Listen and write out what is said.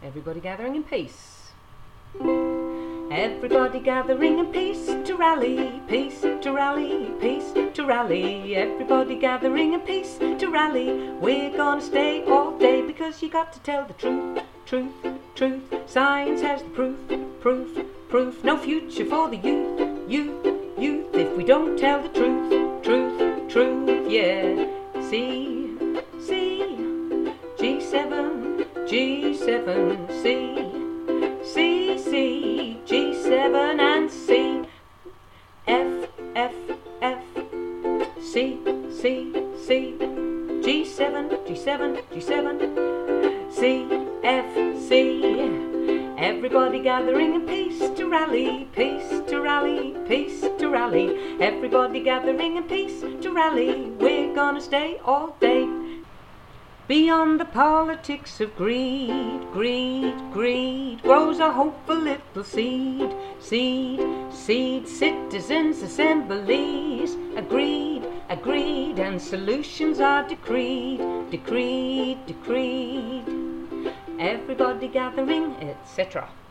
Everybody gathering in peace. Everybody gathering in peace to rally, peace to rally, peace to rally. Everybody gathering in peace to rally. We're gonna stay all day because you got to tell the truth, truth, truth. Science has the proof, proof, proof. No future for the youth, youth, youth if we don't tell the truth, truth, truth. Yeah. C, G7, G7, C, G7 and C, F, C, G7, C, F, C. Everybody gathering in peace to rally, peace to rally, peace to rally. Everybody gathering in peace to rally. We're gonna stay all day. Beyond the politics of greed, greed, greed, grows a hopeful little seed, seed, seed. Citizens' assemblies agreed, agreed, and solutions are decreed, decreed, decreed. Everybody gathering, etc.